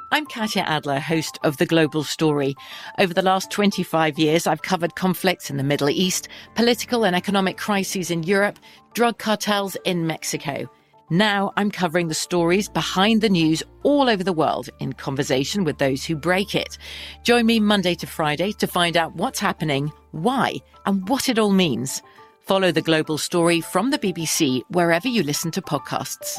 I'm Katya Adler, host of The Global Story. Over the last 25 years, I've covered conflicts in the Middle East, political and economic crises in Europe, drug cartels in Mexico. Now I'm covering the stories behind the news all over the world in conversation with those who break it. Join me Monday to Friday to find out what's happening, why, and what it all means. Follow The Global Story from the BBC wherever you listen to podcasts.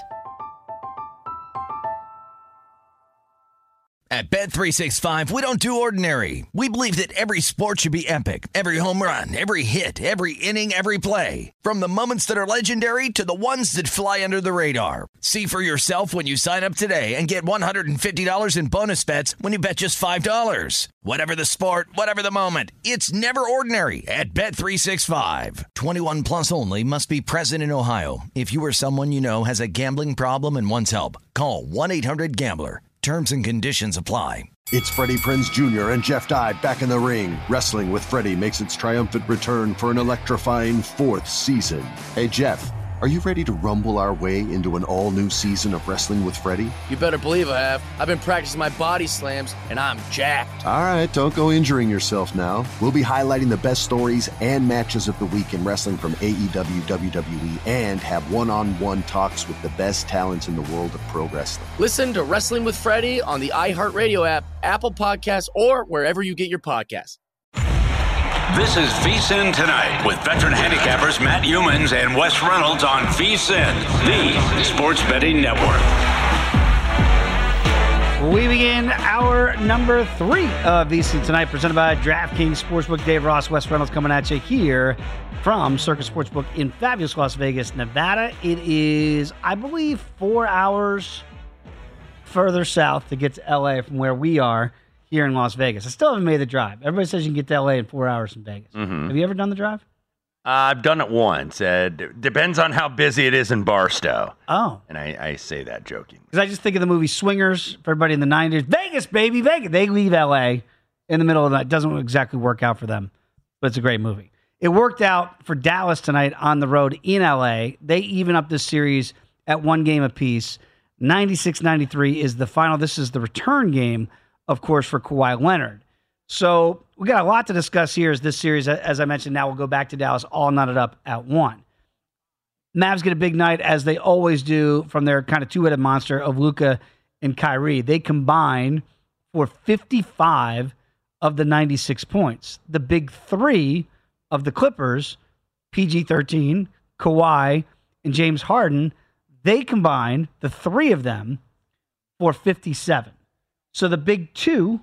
At Bet365, we don't do ordinary. We believe that every sport should be epic. Every home run, every hit, every inning, every play. From the moments that are legendary to the ones that fly under the radar. See for yourself when you sign up today and get $150 in bonus bets when you bet just $5. Whatever the sport, whatever the moment, it's never ordinary at Bet365. 21 plus only. Must be present in Ohio. If you or someone you know has a gambling problem and wants help, call 1-800-GAMBLER. Terms and conditions apply. It's Freddie Prinze Jr. and Jeff Dye back in the ring. Wrestling with Freddie makes its triumphant return for an electrifying 4th season. Hey, Jeff, are you ready to rumble our way into an all-new season of Wrestling with Freddie? You better believe I have. I've been practicing my body slams, and I'm jacked. All right, don't go injuring yourself now. We'll be highlighting the best stories and matches of the week in wrestling from AEW, WWE, and have one-on-one talks with the best talents in the world of pro wrestling. Listen to Wrestling with Freddie on the iHeartRadio app, Apple Podcasts, or wherever you get your podcasts. This is VSiN Tonight with veteran handicappers Matt Humans and Wes Reynolds on VSiN, the sports betting network. We begin our number 3 of VSiN Tonight, presented by DraftKings Sportsbook. Dave Ross, Wes Reynolds coming at you here from Circus Sportsbook in fabulous Las Vegas, Nevada. It is, I believe, 4 hours further south to get to LA from where we are here in Las Vegas. I still haven't made the drive. Everybody says you can get to LA in 4 hours from Vegas. Mm-hmm. Have you ever done the drive? I've done it once. Depends on how busy it is in Barstow. Oh. And I say that joking. Because I just think of the movie Swingers for everybody in the 90s. Vegas, baby, Vegas. They leave LA in the middle of the night. It doesn't exactly work out for them, but it's a great movie. It worked out for Dallas tonight on the road in LA. They even up this series at 1 game apiece. 96-93 is the final. This is the return game, of course, for Kawhi Leonard. So we got a lot to discuss here as this series, as I mentioned, now we'll go back to Dallas, all knotted up at 1. Mavs get a big night, as they always do, from their kind of two-headed monster of Luka and Kyrie. They combine for 55 of the 96 points. The big 3 of the Clippers, PG-13, Kawhi, and James Harden, they combine, the 3 of them, for 57. So the big 2,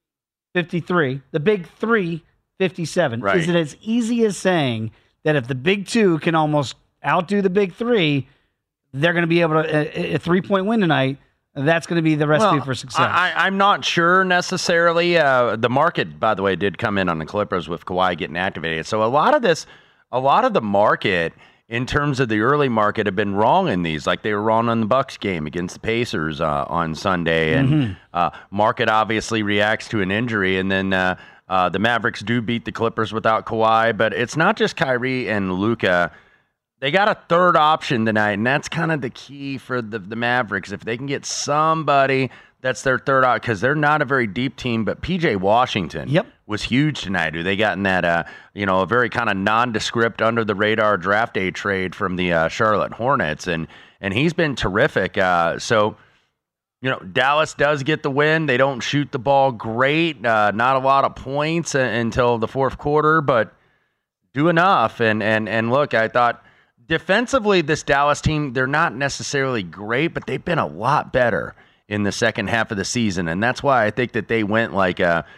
53. The big 3, 57. Right. Is it as easy as saying that if the big 2 can almost outdo the big 3, they're going to be able to, a 3-point win tonight, that's going to be the recipe for success? I'm not sure necessarily. The market, by the way, did come in on the Clippers with Kawhi getting activated. So a lot of the market, in terms of the early market, have been wrong in these. Like they were wrong on the Bucks game against the Pacers on Sunday. And market obviously reacts to an injury. And then the Mavericks do beat the Clippers without Kawhi. But it's not just Kyrie and Luka. They got a third option tonight, and that's kind of the key for the Mavericks. If they can get somebody that's their third option, because they're not a very deep team, but P.J. Washington was huge tonight. Who they got in that, a very kind of nondescript, under-the-radar draft day trade from the Charlotte Hornets, and he's been terrific. So, Dallas does get the win. They don't shoot the ball great, not a lot of points until the fourth quarter, but do enough. And look, I thought, defensively, this Dallas team, they're not necessarily great, but they've been a lot better in the second half of the season. And that's why I think that they went like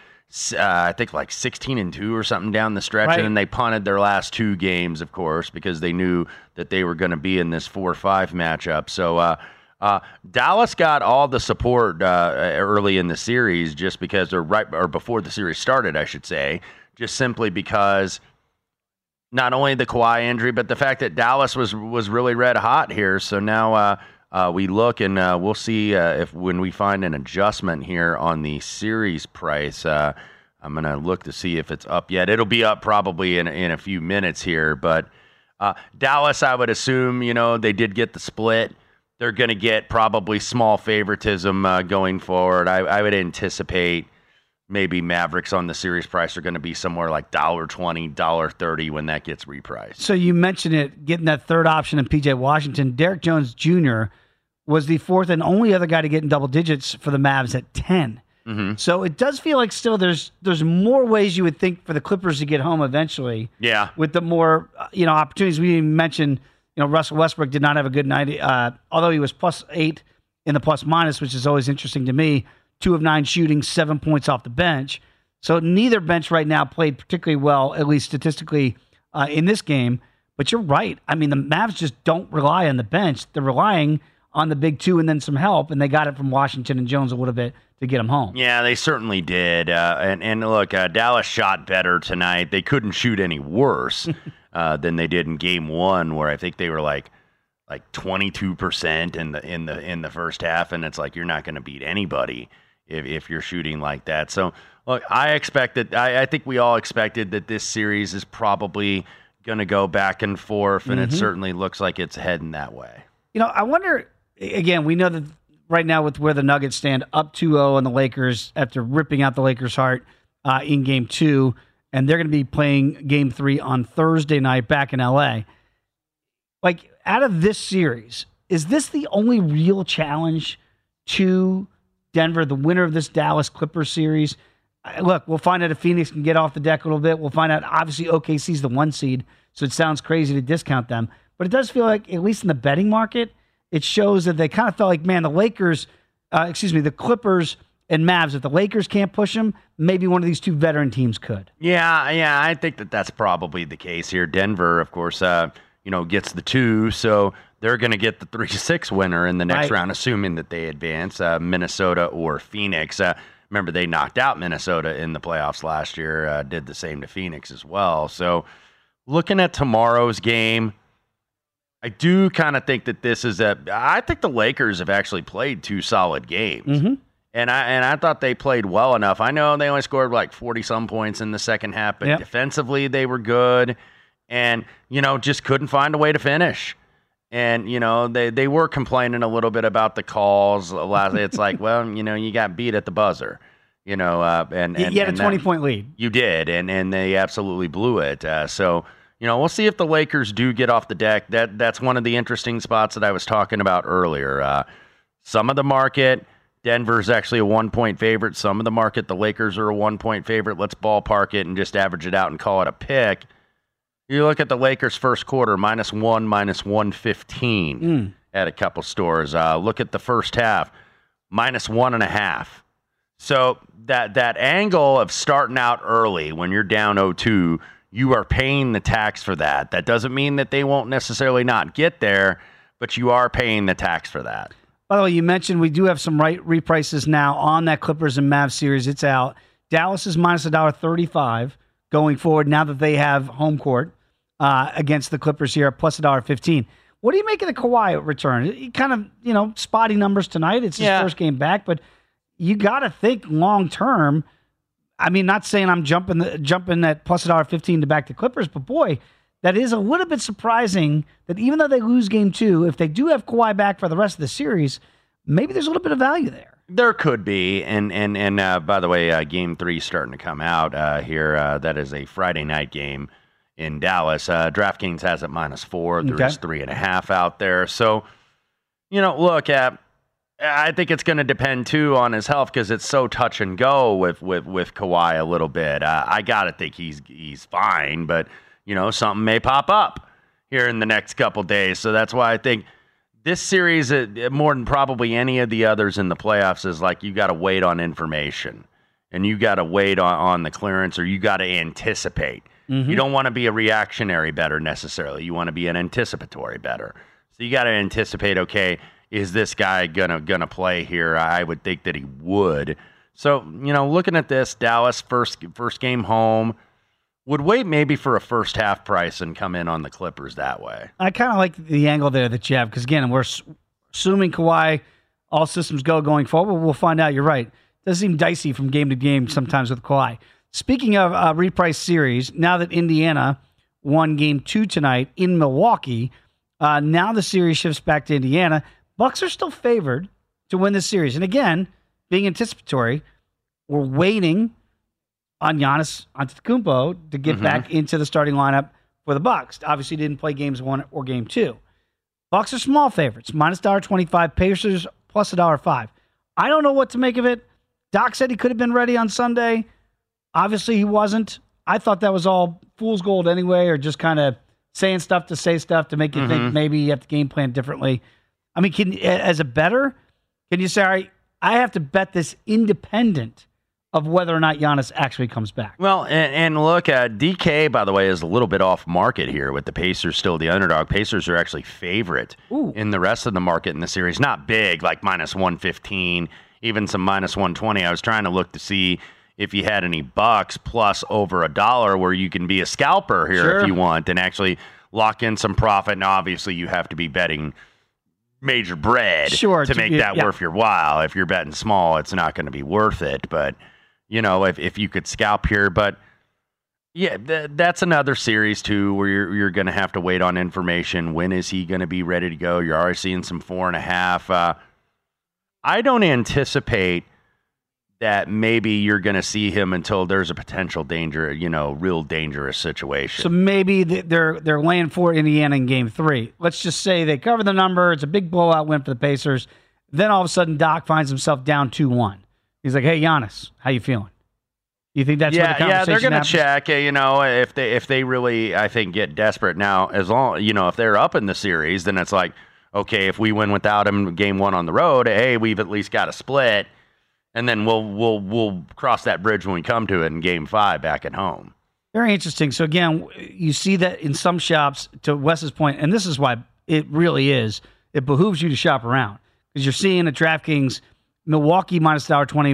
16-2 or something down the stretch. Right. And then they punted their last 2 games, of course, because they knew that they were going to be in this 4-5 matchup. So Dallas got all the support early in the series just because, or before the series started, I should say, just simply because not only the Kawhi injury, but the fact that Dallas was really red hot here. So now we look and we'll see if when we find an adjustment here on the series price. I'm going to look to see if it's up yet. It'll be up probably in a few minutes here. But Dallas, I would assume, they did get the split. they're going to get probably small favoritism going forward. I would anticipate maybe Mavericks on the series price are going to be somewhere like $1.20, $1.30 when that gets repriced. So you mentioned it, getting that third option in P.J. Washington. Derek Jones Jr. was the fourth and only other guy to get in double digits for the Mavs at 10. Mm-hmm. So it does feel like still there's more ways you would think for the Clippers to get home eventually. Yeah. With the more opportunities. We didn't mention, Russell Westbrook did not have a good night, although he was +8 in the plus-minus, which is always interesting to me. 2 of 9 shooting, 7 points off the bench. So neither bench right now played particularly well, at least statistically, in this game. But you're right. I mean, the Mavs just don't rely on the bench. They're relying on the big two and then some help, and they got it from Washington and Jones a little bit to get them home. Yeah, they certainly did. And look, Dallas shot better tonight. They couldn't shoot any worse than they did in Game 1, where I think they were like 22% in the first half, and it's like you're not going to beat anybody if you're shooting like that. So, look, I think we all expected that this series is probably going to go back and forth, and it certainly looks like it's heading that way. I wonder, again, we know that right now with where the Nuggets stand, up 2-0 on the Lakers after ripping out the Lakers' heart in Game 2, and they're going to be playing Game 3 on Thursday night back in L.A. Like, out of this series, is this the only real challenge to Denver, the winner of this Dallas Clippers series? Look, we'll find out if Phoenix can get off the deck a little bit. We'll find out, obviously, OKC's the 1 seed, so it sounds crazy to discount them. But it does feel like, at least in the betting market, it shows that they kind of felt like, man, the Clippers and Mavs, if the Lakers can't push them, maybe one of these two veteran teams could. Yeah, I think that's probably the case here. Denver, of course, gets the 2, so they're going to get the 3-6 winner in the next round, assuming that they advance, Minnesota or Phoenix. Remember, they knocked out Minnesota in the playoffs last year, did the same to Phoenix as well. So looking at tomorrow's game, I do kind of think that I think the Lakers have actually played 2 solid games. Mm-hmm. And I thought they played well enough. I know they only scored like 40-some points in the second half, but defensively they were good and, just couldn't find a way to finish. And, they were complaining a little bit about the calls. It's like, well, you got beat at the buzzer, and you had a 20-point lead. You did, and they absolutely blew it. So, we'll see if the Lakers do get off the deck. That's one of the interesting spots that I was talking about earlier. Some of the market, Denver's actually a 1-point favorite. Some of the market, the Lakers are a 1-point favorite. Let's ballpark it and just average it out and call it a pick. You look at the Lakers' first quarter, -1, -115 at a couple stores. Look at the first half, -1.5. So that angle of starting out early when you're down 0-2, you are paying the tax for that. That doesn't mean that they won't necessarily not get there, but you are paying the tax for that. By the way, you mentioned we do have some reprices now on that Clippers and Mavs series. It's out. Dallas is -$1.35 going forward now that they have home court against the Clippers here, plus $1.15. What do you make of the Kawhi return? Kind of, spotty numbers tonight. It's his first game back, but you got to think long term. I mean, not saying I'm jumping at plus $1.15 to back the Clippers, but boy, that is a little bit surprising that even though they lose Game 2, if they do have Kawhi back for the rest of the series, maybe there's a little bit of value there. There could be, and by the way, Game 3 starting to come out here. That is a Friday night game in Dallas. DraftKings has it -4. There's 3.5 out there. So, look, I think it's going to depend, too, on his health because it's so touch and go with Kawhi a little bit. I got to think he's fine, but, something may pop up here in the next couple days. So that's why I think this series, more than probably any of the others in the playoffs, is like you got to wait on information and you got to wait on the clearance, or you got to anticipate. Mm-hmm. You don't want to be a reactionary bettor necessarily. You want to be an anticipatory bettor. So you got to anticipate, okay, is this guy gonna play here? I would think that he would. So, looking at this, Dallas first game home, would wait maybe for a first half price and come in on the Clippers that way. I kind of like the angle there that you have, because again, we're assuming Kawhi, all systems go going forward. We'll find out. You're right. It does seem dicey from game to game sometimes with Kawhi. Speaking of reprice series, now that Indiana won Game 2 tonight in Milwaukee, now the series shifts back to Indiana. Bucks are still favored to win this series. And again, being anticipatory, we're waiting on Giannis Antetokounmpo to get back into the starting lineup for the Bucks. Obviously, didn't play games 1 or game 2. Bucks are small favorites, minus $1.25. Pacers plus $1.05. I don't know what to make of it. Doc said he could have been ready on Sunday. Obviously, he wasn't. I thought that was all fool's gold anyway, or just kind of saying stuff to say stuff to make you think maybe you have to game plan differently. I mean, as a bettor, can you say, all right, I have to bet this independent of whether or not Giannis actually comes back? Well, and look, DK, by the way, is a little bit off market here with the Pacers still the underdog. Pacers are actually favorite in the rest of the market in the series. Not big, like minus 115, even some minus 120. I was trying to look to see if you had any bucks plus over $1 where you can be a scalper here if you want and actually lock in some profit. Now, obviously, you have to be betting major bread to make that worth your while. If you're betting small, it's not going to be worth it. But, you know, if you could scalp here. But, yeah, that's another series, too, where you're going to have to wait on information. When is he going to be ready to go? You're already seeing some 4.5. I don't anticipate that maybe you're going to see him until there's a potential danger, real dangerous situation. So maybe they're laying for Indiana in Game 3. Let's just say they cover the number. It's a big blowout win for the Pacers. Then all of a sudden, Doc finds himself down 2-1. He's like, "Hey, Giannis, how you feeling?" You think that's where the conversation they're going to happens? check. If they really, I think, get desperate now. As long, if they're up in the series, then it's like, okay, if we win without him Game 1 on the road, hey, we've at least got a split. And then we'll cross that bridge when we come to it in Game 5 back at home. Very interesting. So again, you see that in some shops, to Wes's point, and this is why it really is, it behooves you to shop around. Because you're seeing at DraftKings, Milwaukee minus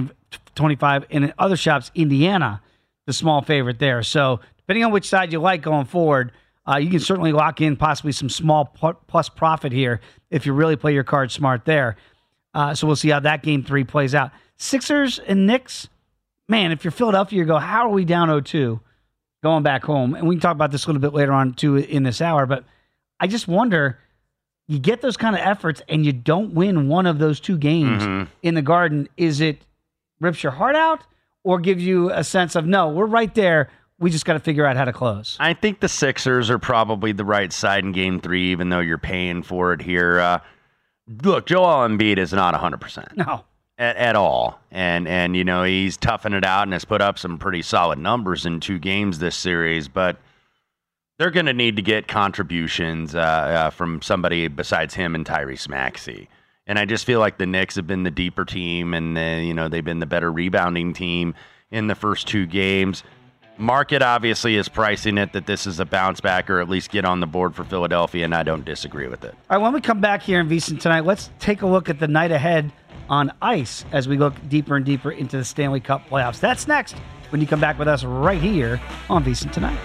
$1.25, and in other shops, Indiana, the small favorite there. So depending on which side you like going forward, you can certainly lock in possibly some small plus profit here if you really play your cards smart there. So we'll see how that Game 3 plays out. Sixers and Knicks, man, if you're Philadelphia, you go, how are we down 0-2 going back home? And we can talk about this a little bit later on, too, in this hour. But I just wonder, you get those kind of efforts and you don't win one of those 2 games in the Garden. Is it rips your heart out or gives you a sense of, no, we're right there. We just got to figure out how to close? I think the Sixers are probably the right side in Game 3, even though you're paying for it here. Look, Joel Embiid is not 100%. No. At all. And he's toughing it out and has put up some pretty solid numbers in 2 games this series, but they're going to need to get contributions from somebody besides him and Tyrese Maxey. And I just feel like the Knicks have been the deeper team and, they've been the better rebounding team in the first 2 games. Market obviously is pricing it that this is a bounce back or at least get on the board for Philadelphia, and I don't disagree with it. All right, when we come back here in VSiN tonight, let's take a look at the night ahead on ice as we look deeper and deeper into the Stanley Cup playoffs. That's next when you come back with us right here on VSiN Tonight.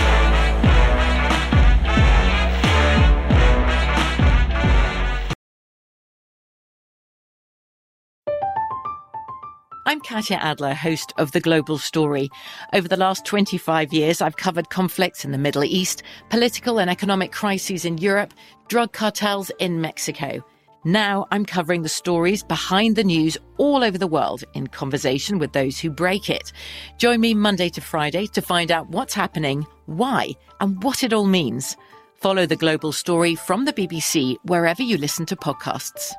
I'm Katya Adler, host of The Global Story. Over the last 25 years, I've covered conflicts in the Middle East, political and economic crises in Europe, drug cartels in Mexico. Now I'm covering the stories behind the news all over the world in conversation with those who break it. Join me Monday to Friday to find out what's happening, why, and what it all means. Follow The Global Story from the BBC wherever you listen to podcasts.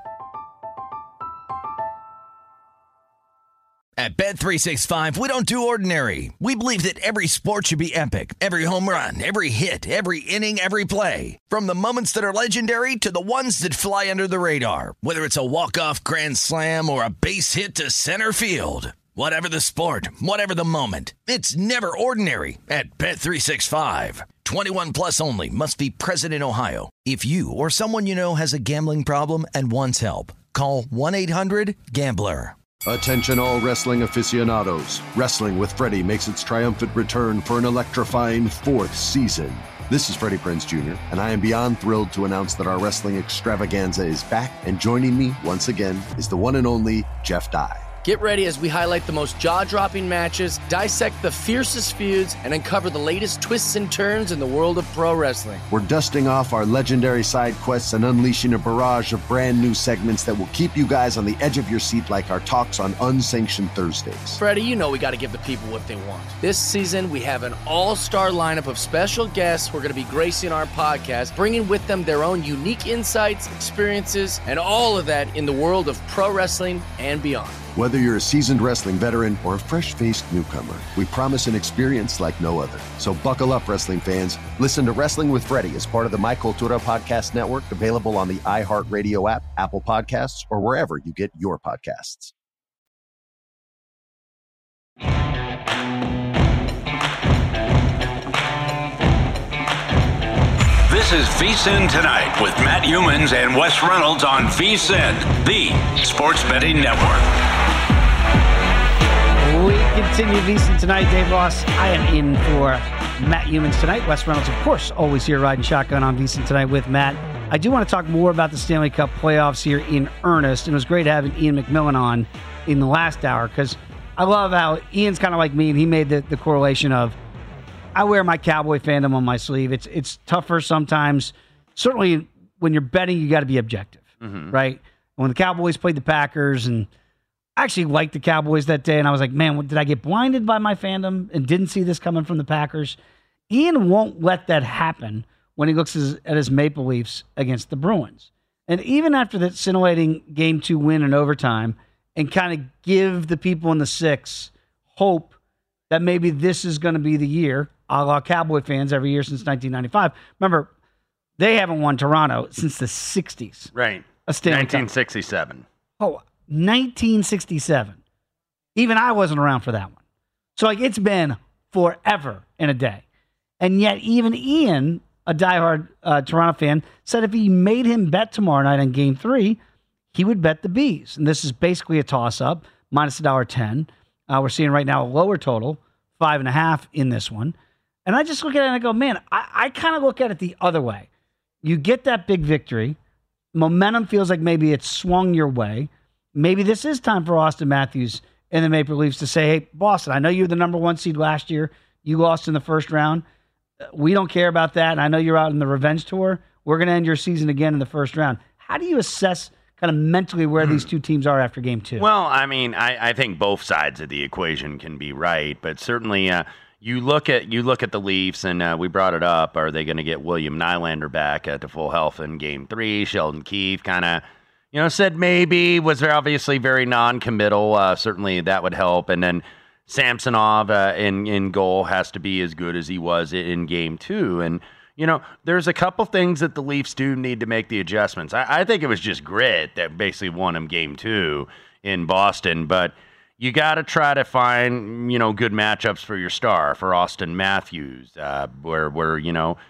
At Bet365, we don't do ordinary. We believe that every sport should be epic. Every home run, every hit, every inning, every play. From the moments that are legendary to the ones that fly under the radar. Whether it's a walk-off grand slam or a base hit to center field. Whatever the sport, whatever the moment. It's never ordinary at Bet365. 21 plus only. Must be present in Ohio. If you or someone you know has a gambling problem and wants help, call 1-800-GAMBLER. Attention all wrestling aficionados. Wrestling with Freddie makes its triumphant return for an electrifying 4th season. This is Freddie Prinze Jr., and I am beyond thrilled to announce that our wrestling extravaganza is back, and joining me once again is the one and only Jeff Dye. Get ready as we highlight the most jaw-dropping matches, dissect the fiercest feuds, and uncover the latest twists and turns in the world of pro wrestling. We're dusting off our legendary side quests and unleashing a barrage of brand new segments that will keep you guys on the edge of your seat like our talks on Unsanctioned Thursdays. Freddie, you know we got to give the people what they want. This season, we have an all-star lineup of special guests who are going to be gracing our podcast, bringing with them their own unique insights, experiences, and all of that in the world of pro wrestling and beyond. Whether you're a seasoned wrestling veteran or a fresh-faced newcomer, we promise an experience like no other. So buckle up, wrestling fans. Listen to Wrestling with Freddie as part of the My Cultura Podcast Network, available on the iHeartRadio app, Apple Podcasts, or wherever you get your podcasts. This is VSiN Tonight with Matt Humans and Wes Reynolds on VSiN, the sports betting network. We continue VSiN Tonight. Dave Ross, I am in for Matt Humans tonight. Wes Reynolds, of course, always here riding shotgun on VSiN Tonight with Matt. I do want to talk more about the Stanley Cup playoffs here in earnest, and it was great having Ian McMillan on in the last hour because I love how Ian's kind of like me, and he made the correlation of I wear my Cowboy fandom on my sleeve. It's tougher sometimes. Certainly when you're betting, you got to be objective, right? When the Cowboys played the Packers, and I actually liked the Cowboys that day, and I was like, man, did I get blinded by my fandom and didn't see this coming from the Packers? Ian won't let that happen when he looks at his Maple Leafs against the Bruins. And even after that scintillating Game 2 win in overtime and kind of give the people in the six hope that maybe this is going to be the year, a la Cowboy fans every year since 1995. Remember, they haven't won Toronto since the 60s. Right. A Stanley 1967. Cup. Oh, 1967. Even I wasn't around for that one. So, like, it's been forever and a day. And yet, even Ian, a diehard Toronto fan, said if he made him bet tomorrow night on Game 3, he would bet the Bees. And this is basically a toss-up, minus $1.10. We're seeing right now a lower total, 5.5 in this one. And I just look at it and I go, man, I kind of look at it the other way. You get that big victory. Momentum feels like maybe it's swung your way. Maybe this is time for Austin Matthews and the Maple Leafs to say, hey, Boston, I know you were the number 1 seed last year. You lost in the first round. We don't care about that. And I know you're out in the revenge tour. We're going to end your season again in the first round. How do you assess kind of mentally where these two teams are after Game 2? Well, I mean, I think both sides of the equation can be right, but certainly you look at the Leafs, and we brought it up. Are they going to get William Nylander back to full health in Game 3? Sheldon Keefe kind of, said maybe, was obviously very non-committal. Certainly that would help. And then Samsonov in goal has to be as good as he was in Game 2. And, there's a couple things that the Leafs do need to make the adjustments. I think it was just grit that basically won them Game 2 in Boston, but you got to try to find, good matchups for your star, for Austin Matthews, where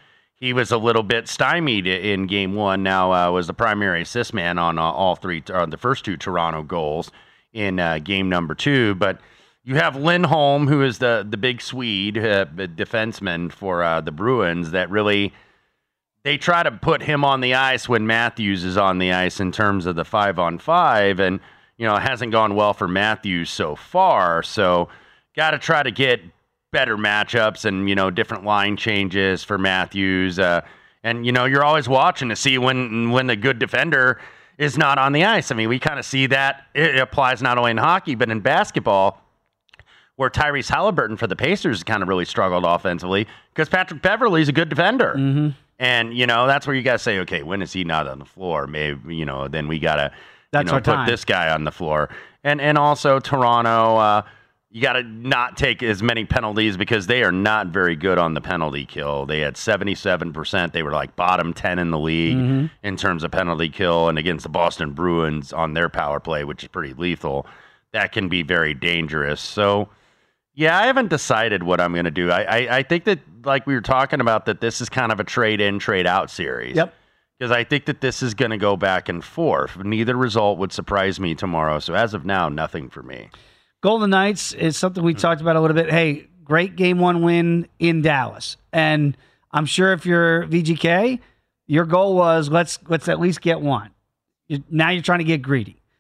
he was a little bit stymied in Game 1. Now was the primary assist man on the first 2 Toronto goals in game number 2. But you have Lindholm, who is the big Swede defenseman for the Bruins, that really they try to put him on the ice when Matthews is on the ice in terms of the 5-on-5, and it hasn't gone well for Matthews so far. So got to try to get better matchups and, different line changes for Matthews. And, you're always watching to see when the good defender is not on the ice. I mean, we kind of see that. It applies not only in hockey, but in basketball, where Tyrese Halliburton for the Pacers kind of really struggled offensively because Patrick Beverley's a good defender. Mm-hmm. And, that's where you got to say, okay, when is he not on the floor? Maybe, then we got to put this guy on the floor. And also Toronto, you got to not take as many penalties because they are not very good on the penalty kill. They had 77%. They were like bottom 10 in the league in terms of penalty kill. And against the Boston Bruins on their power play, which is pretty lethal, that can be very dangerous. So, yeah, I haven't decided what I'm going to do. I think that, like we were talking about, that this is kind of a trade-in, trade-out series. Yep. Because I think that this is going to go back and forth. Neither result would surprise me tomorrow. So as of now, nothing for me. Golden Knights is something we talked about a little bit. Hey, great Game 1 win in Dallas. And I'm sure if you're VGK, your goal was let's at least get one. Now you're trying to get greedy.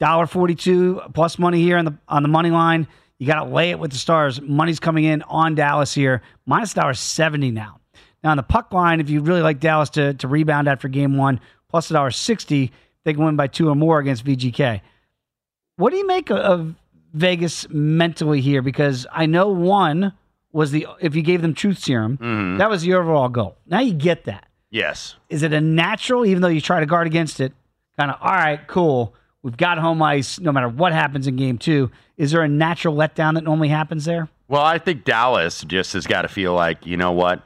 $1.42 plus money here on the money line. You got to lay it with the Stars. Money's coming in on Dallas here. Minus $1.70 now. Now, on the puck line, if you really like Dallas to rebound after game one, plus $1.60, they can win by 2 or more against VGK. What do you make of Vegas mentally here? Because I know one was if you gave them truth serum, that was the overall goal. Now you get that. Yes. Is it a natural, even though you try to guard against it, kind of, all right, cool, we've got home ice no matter what happens in game 2. Is there a natural letdown that normally happens there? Well, I think Dallas just has got to feel like, you know what,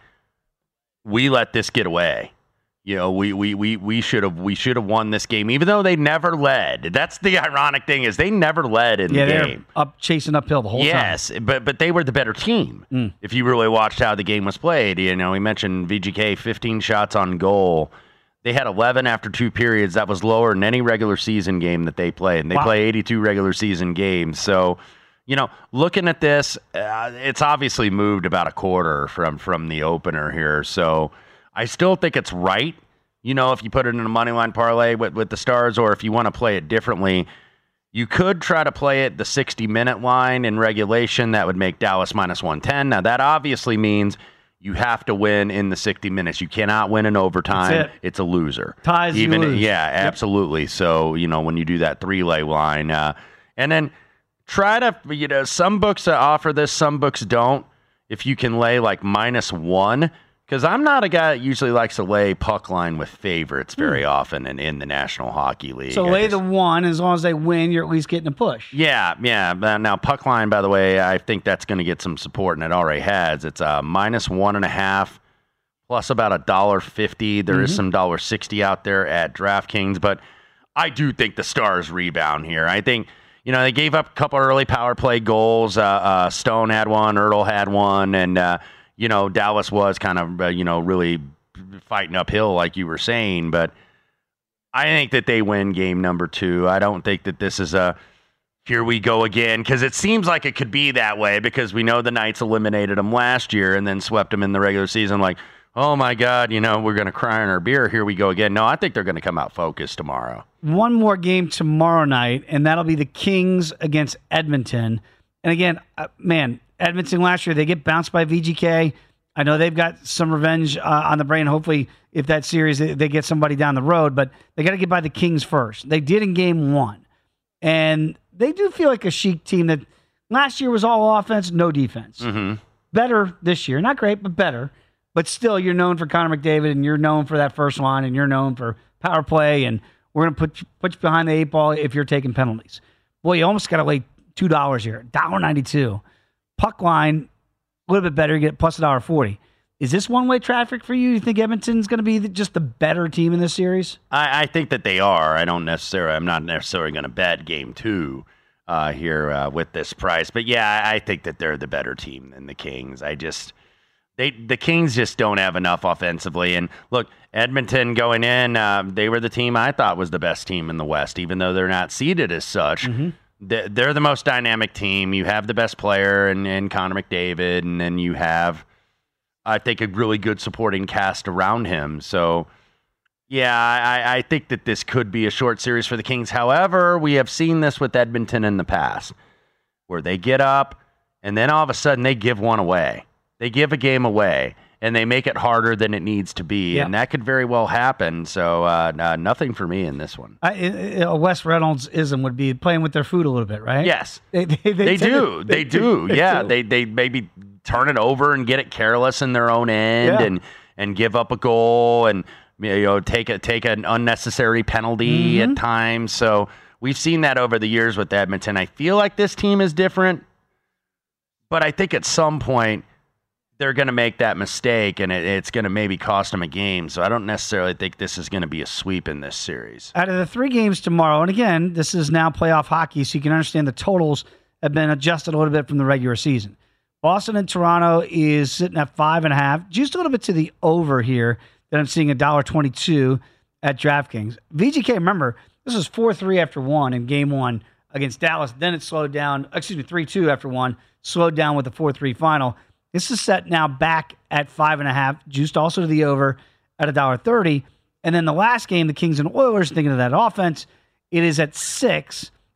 we let this get away. You know, we should have won this game, even though they never led. That's the ironic thing, is they never led in the game. Up chasing uphill the whole time. Yes, but they were the better team. If you really watched how the game was played, you know, we mentioned VGK 15 shots on goal. They had 11 after 2 periods. That was lower than any regular season game that they played. And they play 82 regular season games. So, you know, looking at this, it's obviously moved about a quarter from the opener here. So I still think it's right. You know, if you put it in a money line parlay with the Stars, or if you want to play it differently, you could try to play it the 60-minute line in regulation. That would make Dallas minus 110. Now, that obviously means you have to win in the 60 minutes. You cannot win in overtime. It's a loser. Ties, you lose. Yeah, absolutely. Yep. So, you know, when you do that 3-lay line, and then try to, you know, some books offer this, some books don't. If you can lay like -1, because I'm not a guy that usually likes to lay puck line with favorites very often in the National Hockey League. So lay the 1, as long as they win, you're at least getting a push. Yeah. Now, puck line, by the way, I think that's going to get some support, and it already has. It's -1.5 plus about $1.50. There is some $1.60 out there at DraftKings, but I do think the Stars rebound here. I think, you know, they gave up a couple early power play goals. Stone had one, Ertl had one, and you know, Dallas was kind of, you know, really fighting uphill, like you were saying. But I think that they win game number 2. I don't think that this is a here we go again, because it seems like it could be that way, because we know the Knights eliminated them last year and then swept them in the regular season. Like, oh, my God, you know, we're going to cry in our beer. Here we go again. No, I think they're going to come out focused tomorrow. One more game tomorrow night, and that'll be the Kings against Edmonton. And again, man, Edmonton last year, they get bounced by VGK. I know they've got some revenge on the brain. Hopefully, if that series, they get somebody down the road. But they got to get by the Kings first. They did in game 1. And they do feel like a chic team that last year was all offense, no defense. Better this year. Not great, but better. But still, you're known for Connor McDavid, and you're known for that first line, and you're known for power play, and we're going to put you behind the 8 ball if you're taking penalties. Boy, you almost got to lay $2 here. $1.92. Puck line, a little bit better. You get plus $1.40. Is this one-way traffic for you? You think Edmonton's going to be just the better team in this series? I think that they are. I'm not necessarily going to bet game 2 here with this price. But yeah, I think that they're the better team than the Kings. The Kings just don't have enough offensively. And look, Edmonton going in, they were the team I thought was the best team in the West, even though they're not seeded as such. They're the most dynamic team. You have the best player in Connor McDavid, and then you have, I think, a really good supporting cast around him. So, yeah, I think that this could be a short series for the Kings. However, we have seen this with Edmonton in the past, where they get up, and then all of a sudden they give one away. They give a game away, and they make it harder than it needs to be, and that could very well happen. So nothing for me in this one. Wes Reynolds-ism would be playing with their food a little bit, right? Yes, they do. They do. Yeah, they maybe turn it over and get it careless in their own end, and give up a goal, and take an unnecessary penalty at times. So we've seen that over the years with Edmonton. I feel like this team is different, but I think at some point they're going to make that mistake, and it's going to maybe cost them a game. So I don't necessarily think this is going to be a sweep in this series. Out of the 3 games tomorrow, and again, this is now playoff hockey, so you can understand the totals have been adjusted a little bit from the regular season. Boston and Toronto is sitting at 5.5, just a little bit to the over here that I'm seeing $1.22 at DraftKings. VGK, remember, this was 4-3 after 1 in game 1 against Dallas. Then it slowed down, 3-2 after 1, slowed down with the 4-3 final. This is set now back at 5.5, juiced also to the over at $1.30. And then the last game, the Kings and Oilers, thinking of that offense, it is at 6.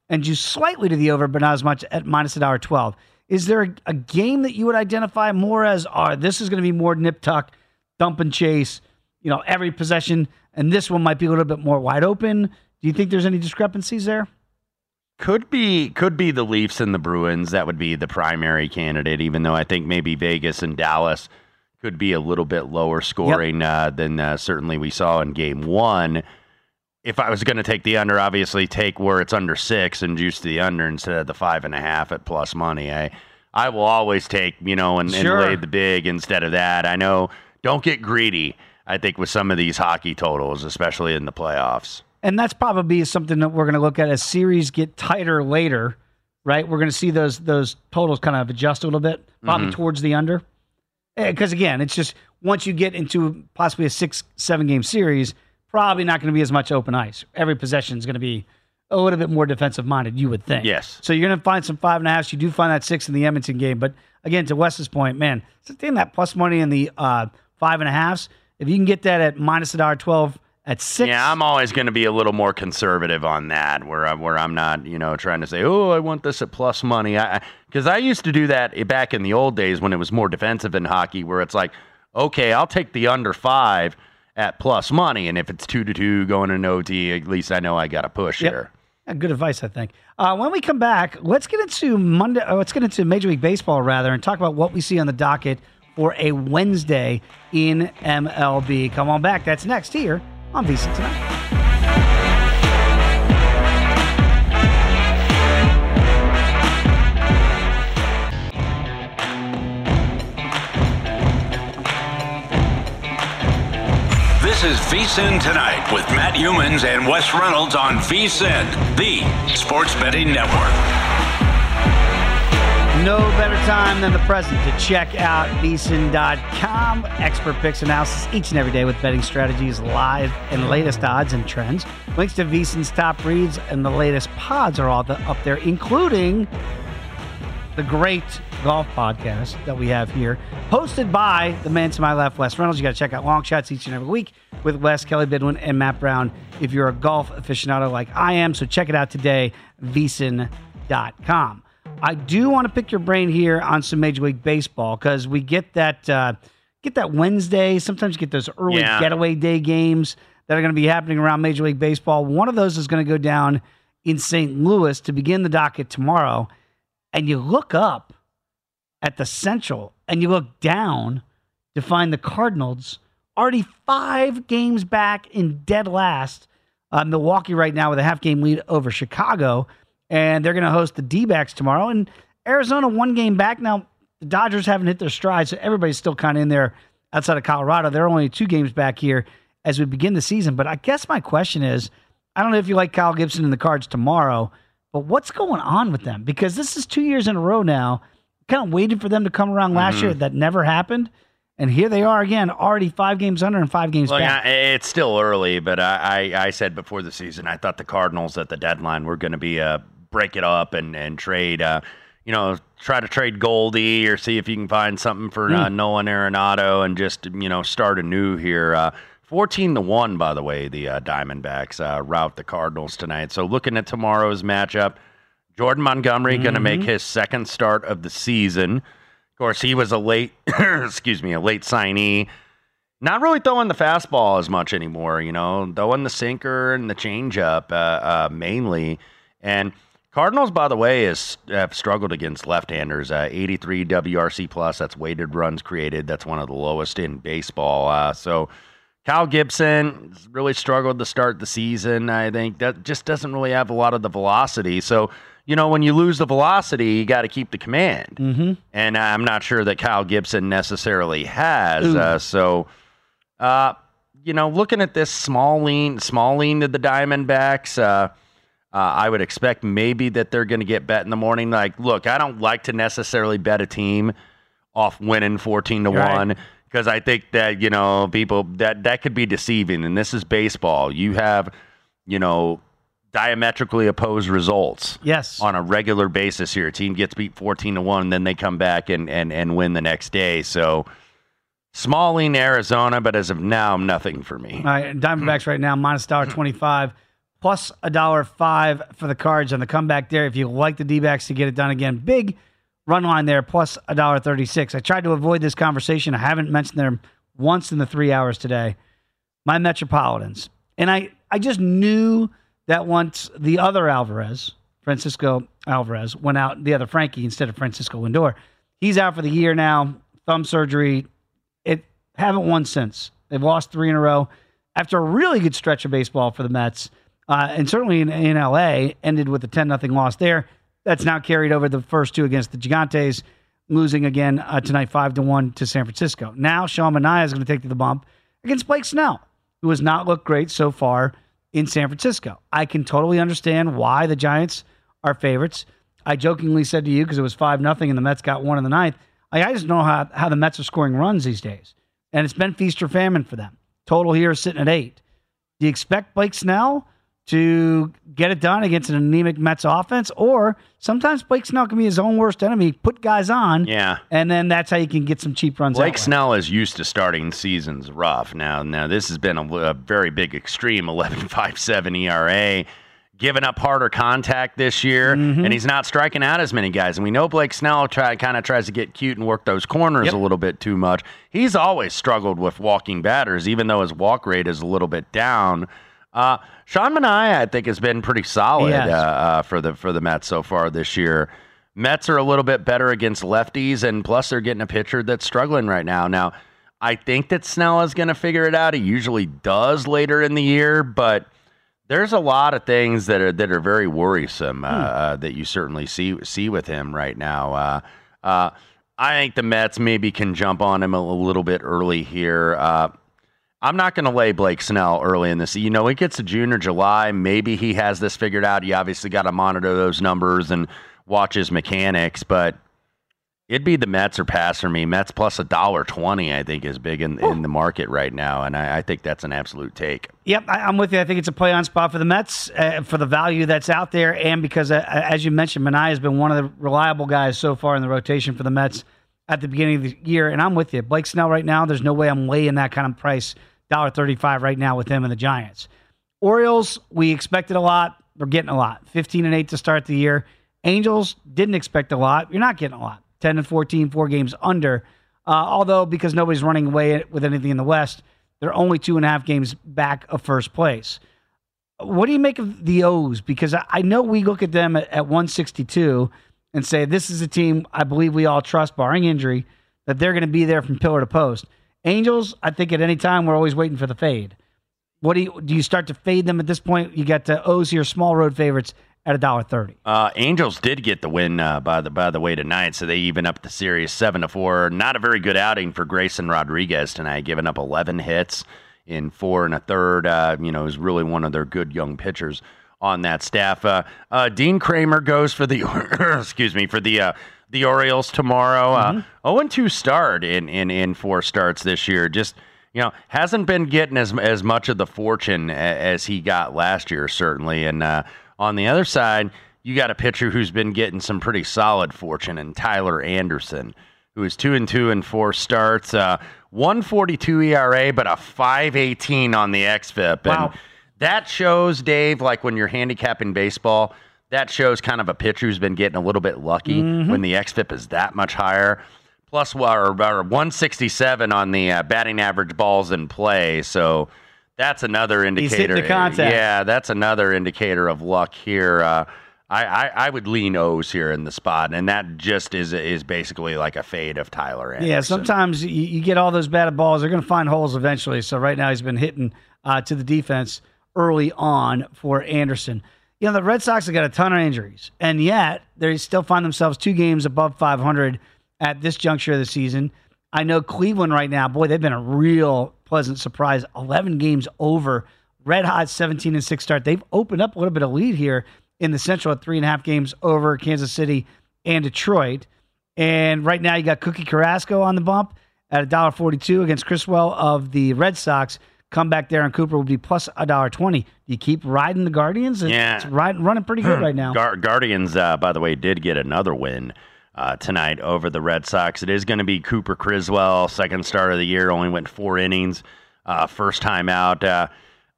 and juice slightly to the over, but not as much at minus $1.12. Is there a game that you would identify more as, this is going to be more nip tuck, dump and chase, every possession, and this one might be a little bit more wide open? Do you think there's any discrepancies there? Could be the Leafs and the Bruins. That would be the primary candidate, even though I think maybe Vegas and Dallas could be a little bit lower scoring than certainly we saw in game one. If I was going to take the under, obviously take where it's under 6 and juice to the under instead of the 5.5 at plus money. I will always take, and lay the big instead of that. I know, don't get greedy, I think, with some of these hockey totals, especially in the playoffs. And that's probably something that we're going to look at as series get tighter later, right? We're going to see those totals kind of adjust a little bit, probably towards the under. Because, again, it's just once you get into possibly a 6-7 game series, probably not going to be as much open ice. Every possession is going to be a little bit more defensive-minded, you would think. Yes. So you're going to find some 5.5s. You do find that 6 in the Edmonton game. But, again, to Wes's point, man, in that plus money in the 5.5s, if you can get that at minus $1.12 at 6. Yeah, I'm always going to be a little more conservative on that, where I'm not, trying to say, I want this at plus money. Because I used to do that back in the old days when it was more defensive in hockey, where it's like, okay, I'll take the under 5 at plus money, and if it's 2-2 going in OT, at least I know I got a push here. Yeah, good advice, I think. When we come back, let's get into Major League Baseball and talk about what we see on the docket for a Wednesday in MLB. Come on back. That's next here on VSiN Tonight. This is VSiN Tonight with Matt Youmans and Wes Reynolds on VSiN, the Sports Betting Network. No better time than the present to check out VSiN.com. Expert picks analysis each and every day with betting strategies, live and latest odds and trends. Links to VSiN's top reads and the latest pods are all up there, including the great golf podcast that we have here, hosted by the man to my left, Wes Reynolds. You got to check out Long Shots each and every week with Wes, Kelly Bidwin, and Matt Brown if you're a golf aficionado like I am. So check it out today, VSiN.com. I do want to pick your brain here on some Major League Baseball because we get that Wednesday. Sometimes you get those early getaway day games that are going to be happening around Major League Baseball. One of those is going to go down in St. Louis to begin the docket tomorrow. And you look up at the Central and you look down to find the Cardinals already 5 games back in dead last. Milwaukee right now with a half-game lead over Chicago. And they're going to host the D-backs tomorrow. And Arizona 1 game back. Now, the Dodgers haven't hit their stride, so everybody's still kind of in there outside of Colorado. They're only 2 games back here as we begin the season. But I guess my question is, I don't know if you like Kyle Gibson and the Cards tomorrow, but what's going on with them? Because this is 2 years in a row now. Kind of waited for them to come around last year. That never happened. And here they are again, already 5 games under and 5 games back. It's still early, but I said before the season, I thought the Cardinals at the deadline were going to be break it up and trade, try to trade Goldie or see if you can find something for Nolan Arenado and just, start anew here. 14-1, by the way, the Diamondbacks rout the Cardinals tonight. So looking at tomorrow's matchup, Jordan Montgomery going to make his second start of the season. Of course, he was a late signee. Not really throwing the fastball as much anymore, throwing the sinker and the changeup mainly. And Cardinals, by the way, have struggled against left-handers. 83 WRC plus. That's weighted runs created. That's one of the lowest in baseball. So Kyle Gibson really struggled to start the season. I think that just doesn't really have a lot of the velocity. So, when you lose the velocity, you got to keep the command. And I'm not sure that Kyle Gibson necessarily has. Looking at this small lean to the Diamondbacks, I would expect maybe that they're going to get bet in the morning. Like, look, I don't like to necessarily bet a team off winning 14-1 because I think that, people that could be deceiving. And this is baseball. You have, diametrically opposed results. Yes. On a regular basis here. A team gets beat 14-1, then they come back and win the next day. So small lean Arizona, but as of now, nothing for me. All right, Diamondbacks right now, minus $1.25. plus $1.05 for the Cards on the comeback there. If you like the D-backs to get it done again, big run line there, plus $1.36. I tried to avoid this conversation. I haven't mentioned them once in the 3 hours today. My Metropolitans. And I just knew that once the other Alvarez, Francisco Alvarez, went out, the other Frankie instead of Francisco Lindor, he's out for the year now, thumb surgery. It haven't won since. They've lost 3 in a row after a really good stretch of baseball for the Mets. And certainly in L.A., ended with a 10-0 loss there. That's now carried over the first 2 against the Gigantes, losing again tonight 5-1 to San Francisco. Now Sean Manaea is going to take the bump against Blake Snell, who has not looked great so far in San Francisco. I can totally understand why the Giants are favorites. I jokingly said to you, because it was 5-0 and the Mets got 1 in the ninth, I just know how the Mets are scoring runs these days. And it's been feast or famine for them. Total here is sitting at 8. Do you expect Blake Snell to get it done against an anemic Mets offense? Or sometimes Blake Snell can be his own worst enemy, put guys on, and then that's how you can get some cheap runs. Blake Snell is used to starting seasons rough. Now this has been a very big extreme, 11.57 ERA, giving up harder contact this year, and he's not striking out as many guys. And we know Blake Snell kind of tries to get cute and work those corners a little bit too much. He's always struggled with walking batters, even though his walk rate is a little bit down. Sean Manaea, I think, has been pretty solid for the Mets so far this year. Mets are a little bit better against lefties, and plus they're getting a pitcher that's struggling right now. Now, I think that Snell is going to figure it out. He usually does later in the year, but there's a lot of things that are very worrisome that you certainly see with him right now. I think the Mets maybe can jump on him a little bit early here. I'm not going to lay Blake Snell early in this. He gets to June or July. Maybe he has this figured out. You obviously got to monitor those numbers and watch his mechanics, but it'd be the Mets or pass for me. Mets plus $1.20, I think, is big in the market right now, and I think that's an absolute take. Yep, I'm with you. I think it's a play-on spot for the Mets for the value that's out there, and because, as you mentioned, Manaea has been one of the reliable guys so far in the rotation for the Mets at the beginning of the year, and I'm with you. Blake Snell right now, there's no way I'm laying that kind of price, $1.35 right now with him and the Giants. Orioles, we expected a lot. We're getting a lot. 15-8 to start the year. Angels, didn't expect a lot. You're not getting a lot. 10-14, 4 games under. Although, because nobody's running away with anything in the West, they're only 2.5 games back of first place. What do you make of the O's? Because I know we look at them at 162 and say, this is a team I believe we all trust, barring injury, that they're going to be there from pillar to post. Angels, I think at any time we're always waiting for the fade. What do you start to fade them at this point? You got O's here, small road favorites at $1.30. Angels did get the win by the way tonight, so they even up the series 7-4. Not a very good outing for Grayson Rodriguez tonight, giving up 11 hits in 4 1/3. Is really one of their good young pitchers on that staff. Dean Kramer goes for the the Orioles tomorrow. 0-2 start in 4 starts this year. Just hasn't been getting as much of the fortune as he got last year, certainly. And on the other side, you got a pitcher who's been getting some pretty solid fortune in Tyler Anderson, who is 2-2 in 4 starts, 1.42 ERA, but a 5.18 on the xFIP. Wow. And that shows, Dave, like when you're handicapping baseball, that shows kind of a pitcher who's been getting a little bit lucky when the xFIP is that much higher. Plus, or 167 on the batting average balls in play. So that's another indicator. He's hitting the contact. Yeah, that's another indicator of luck here. I would lean O's here in the spot, and that just is basically like a fade of Tyler Anderson. Yeah, sometimes you get all those batted balls. They're going to find holes eventually. So right now he's been hitting to the defense early on for Anderson. The Red Sox have got a ton of injuries, and yet they still find themselves 2 games above 500 at this juncture of the season. I know Cleveland right now, boy, they've been a real pleasant surprise. 11 games over, red hot 17-6 start. They've opened up a little bit of lead here in the Central at 3.5 games over Kansas City and Detroit. And right now you got Cookie Carrasco on the bump at $1.42 against Criswell of the Red Sox. Come back there on Cooper will be plus $1.20. Do you keep riding the Guardians? It's running pretty good right now. Guardians, by the way, did get another win tonight over the Red Sox. It is going to be Cooper Criswell, second start of the year, only went 4 innings, first time out.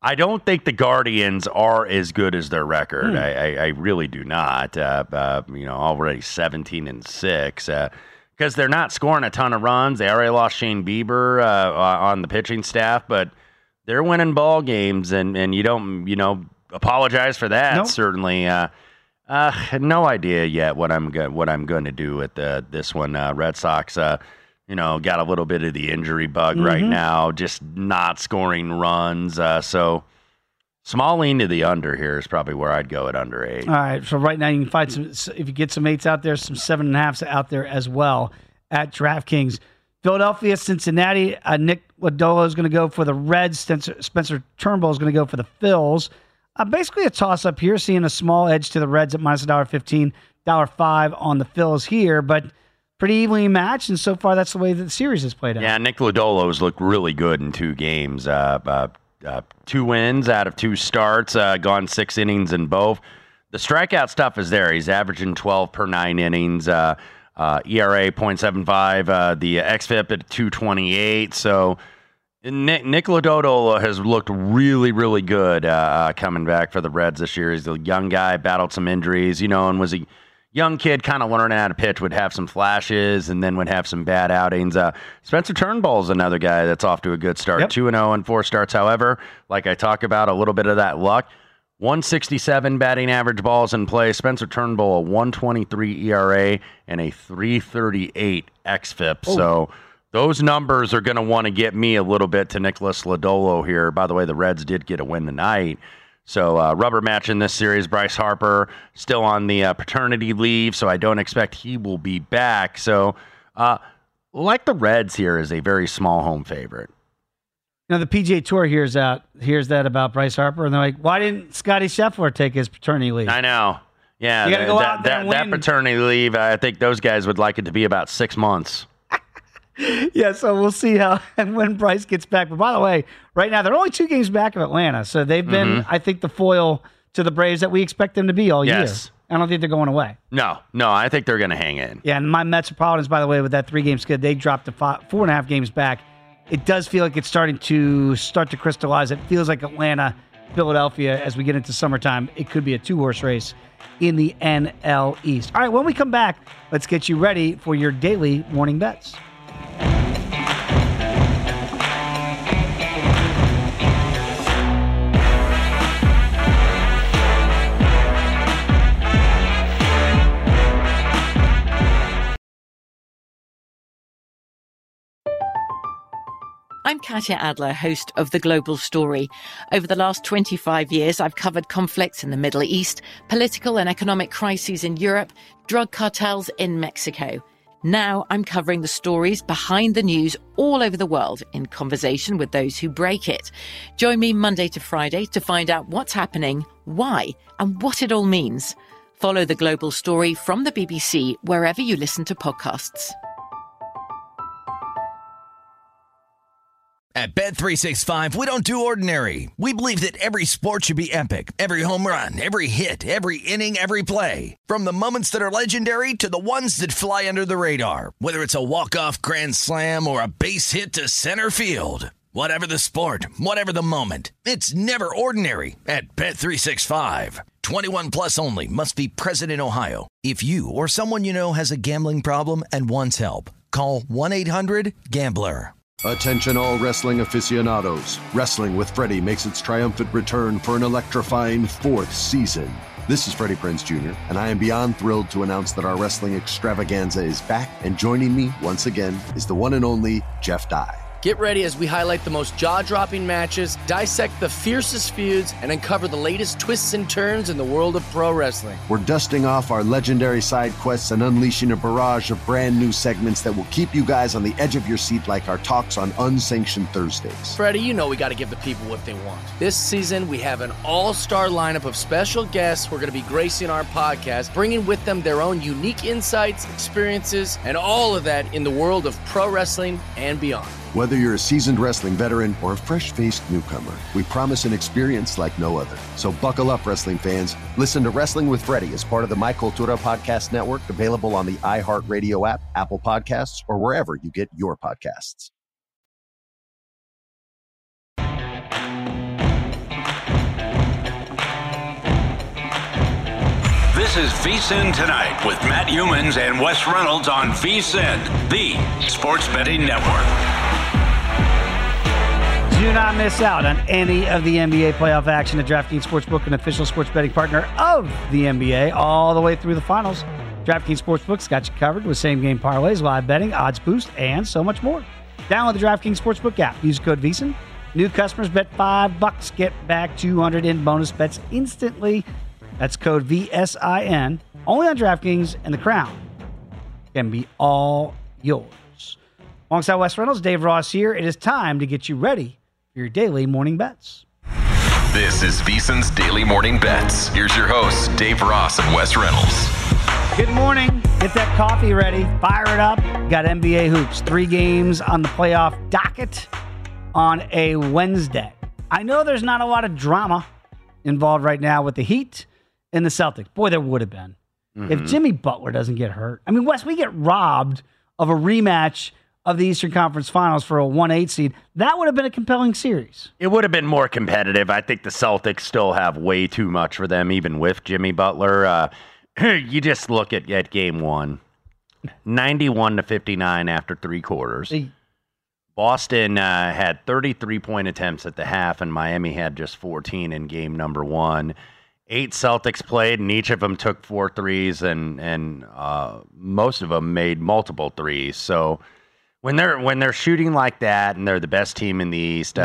I don't think the Guardians are as good as their record. I really do not. Already 17-6 because they're not scoring a ton of runs. They already lost Shane Bieber on the pitching staff, but they're winning ball games, and you don't apologize for that. Nope. Certainly. No idea yet what I'm going to do with this one. Red Sox. Got a little bit of the injury bug right now, just not scoring runs. So small lean to the under here is probably where I'd go at under 8. All right. So right now you can find if you get some 8s out there, some 7.5s out there as well at DraftKings. Philadelphia, Cincinnati. Nick Lodolo is going to go for the Reds. Spencer Turnbull is going to go for the Phils. Basically a toss-up here, seeing a small edge to the Reds at minus $1.15, $1.05 on the Phils here, but pretty evenly matched, and so far that's the way that the series has played out. Yeah, Nick Lodolo's looked really good in 2 games. 2 wins out of 2 starts, gone 6 innings in both. The strikeout stuff is there. He's averaging 12 per 9 innings, ERA 0.75, the xFIP at 228. So Nick Lodolo has looked really, really good coming back for the Reds this year. He's a young guy, battled some injuries, and was a young kid kind of learning how to pitch, would have some flashes and then would have some bad outings. Spencer Turnbull's another guy that's off to a good start. 2-0 in 4 starts. However, like I talk about, a little bit of that luck. 167 batting average balls in play. Spencer Turnbull, a 123 ERA and a 338 xFIP. Oh. So those numbers are going to want to get me a little bit to Nicholas Lodolo here. By the way, the Reds did get a win tonight. So rubber match in this series. Bryce Harper still on the paternity leave, so I don't expect he will be back. So like the Reds here is a very small home favorite. The PGA Tour hears that about Bryce Harper, and they're like, why didn't Scotty Scheffler take his paternity leave? I know. Yeah, you got to go out there and win. That paternity leave, I think those guys would like it to be about 6 months. Yeah, so we'll see how and when Bryce gets back. But by the way, right now they're only 2 games back of Atlanta, so they've been, I think, the foil to the Braves that we expect them to be all year. I don't think they're going away. No, I think they're going to hang in. Yeah, and my Metropolitans, by the way, with that 3-game skid, they dropped to 4.5 games back. It does feel like it's starting to crystallize. It feels like Atlanta, Philadelphia, as we get into summertime, it could be a 2-horse race in the NL East. All right, when we come back, let's get you ready for your daily morning bets. I'm Katya Adler, host of The Global Story. Over the last 25 years, I've covered conflicts in the Middle East, political and economic crises in Europe, drug cartels in Mexico. Now I'm covering the stories behind the news all over the world in conversation with those who break it. Join me Monday to Friday to find out what's happening, why, and what it all means. Follow The Global Story from the BBC wherever you listen to podcasts. At Bet365, we don't do ordinary. We believe that every sport should be epic. Every home run, every hit, every inning, every play. From the moments that are legendary to the ones that fly under the radar. Whether it's a walk-off grand slam or a base hit to center field. Whatever the sport, whatever the moment. It's never ordinary at Bet365. 21 plus only. Must be present in Ohio. If you or someone you know has a gambling problem and wants help, call 1-800-GAMBLER. Attention all wrestling aficionados. Wrestling with Freddie makes its triumphant return for an electrifying 4th season. This is Freddie Prinze Jr., and I am beyond thrilled to announce that our wrestling extravaganza is back, and joining me once again is the one and only Jeff Dye. Get ready as we highlight the most jaw-dropping matches, dissect the fiercest feuds, and uncover the latest twists and turns in the world of pro wrestling. We're dusting off our legendary side quests and unleashing a barrage of brand new segments that will keep you guys on the edge of your seat like our talks on Unsanctioned Thursdays. Freddie, you know we got to give the people what they want. This season, we have an all-star lineup of special guests who are going to be gracing our podcast, bringing with them their own unique insights, experiences, and all of that in the world of pro wrestling and beyond. Whether you're a seasoned wrestling veteran or a fresh-faced newcomer, we promise an experience like no other. So buckle up, wrestling fans. Listen to Wrestling with Freddie as part of the My Cultura Podcast Network, available on the iHeartRadio app, Apple Podcasts, or wherever you get your podcasts. This is VSiN Tonight with Matt Humans and Wes Reynolds on VSiN, the Sports Betting Network. Do not miss out on any of the NBA playoff action at DraftKings Sportsbook, an official sports betting partner of the NBA, all the way through the finals. DraftKings Sportsbook's got you covered with same-game parlays, live betting, odds boost, and so much more. Download the DraftKings Sportsbook app. Use code VSiN. New customers bet $5, get back $200 in bonus bets instantly. That's code VSIN. Only on DraftKings, and the crown can be all yours. Alongside Wes Reynolds, Dave Ross here. It is time to get you ready for your daily morning bets. This is VSiN's Daily Morning Bets. Here's your hosts, Dave Ross and Wes Reynolds. Good morning. Get that coffee ready. Fire it up. Got NBA hoops. 3 games on the playoff docket on a Wednesday. I know there's not a lot of drama involved right now with the Heat and the Celtics. Boy, there would have been. If Jimmy Butler doesn't get hurt. I mean, Wes, we get robbed of a rematch of the Eastern Conference Finals for a 1-8 seed. That would have been a compelling series. It would have been more competitive. I think the Celtics still have way too much for them, even with Jimmy Butler. You just look at game one, 91-59 after 3 quarters. Boston had 33-point attempts at the half, and Miami had just 14 in game number 1. 8 Celtics played, and each of them took 4 threes, and most of them made multiple threes. So when they're shooting like that, and they're the best team in the East,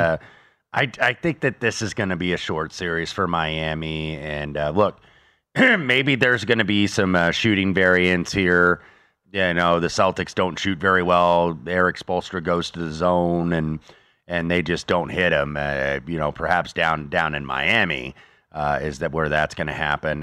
I think that this is going to be a short series for Miami. And look, maybe there's going to be some shooting variance here. You know, the Celtics don't shoot very well. Eric Spoelstra goes to the zone, and they just don't hit him. Perhaps down in Miami is that where that's going to happen.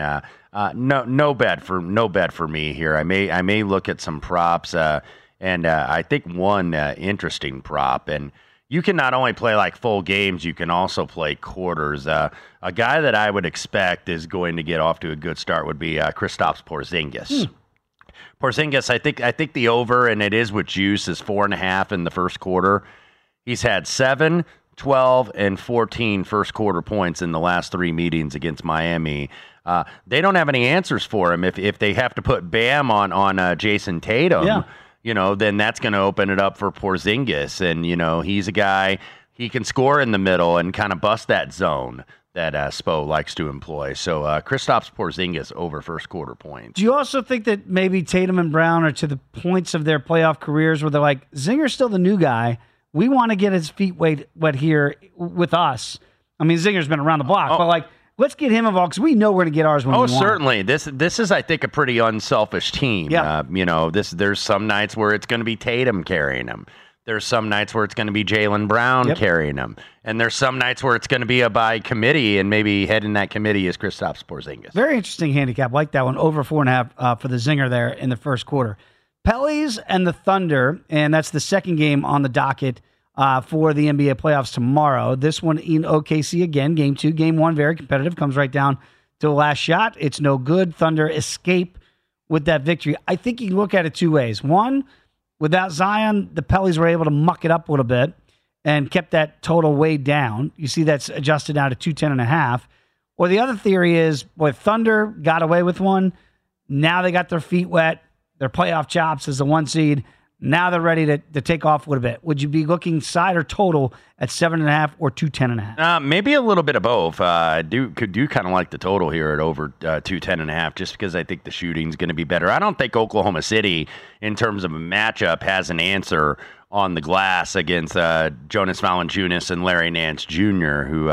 No bet for me here. I may look at some props. And I think one interesting prop, and you can not only play like full games, you can also play quarters. A guy that I would expect is going to get off to a good start would be Kristaps Porzingis. Porzingis, I think the over, and it is with juice, is 4.5 in the first quarter. He's had 7, 12, and 14 first quarter points in the last 3 meetings against Miami. They don't have any answers for him. If they have to put Bam on Jason Tatum, then that's going to open it up for Porzingis. And, he's a guy, he can score in the middle and kind of bust that zone that Spo likes to employ. So Kristaps Porzingis over first quarter points. Do you also think that maybe Tatum and Brown are to the points of their playoff careers where they're like, Zinger's still the new guy. We want to get his feet wet here with us. I mean, Zinger's been around the block, but let's get him involved because we know we're going to get ours when we want. Oh, certainly. This is, I think, a pretty unselfish team. Yeah. There's some nights where it's going to be Tatum carrying him. There's some nights where it's going to be Jaylen Brown carrying him. And there's some nights where it's going to be a by committee, and maybe heading that committee is Kristaps Porzingis. Very interesting handicap. Like that one. Over 4.5 for the Zinger there in the first quarter. Pellies and the Thunder, and that's the second game on the docket for the NBA playoffs tomorrow. This one in OKC again, game 2. Game 1, very competitive, comes right down to the last shot. It's no good. Thunder escape with that victory. I think you can look at it 2 ways. One, without Zion, the Pellies were able to muck it up a little bit and kept that total way down. You see that's adjusted now to 210.5. Or the other theory is, Thunder got away with one. Now they got their feet wet. Their playoff chops as the 1 seed. Now they're ready to take off a little bit. Would you be looking side or total at 7.5 or 210.5? Maybe a little bit of both. I do kind of like the total here at over 210.5, just because I think the shooting's going to be better. I don't think Oklahoma City, in terms of a matchup, has an answer on the glass against Jonas Valanciunas and Larry Nance Jr., who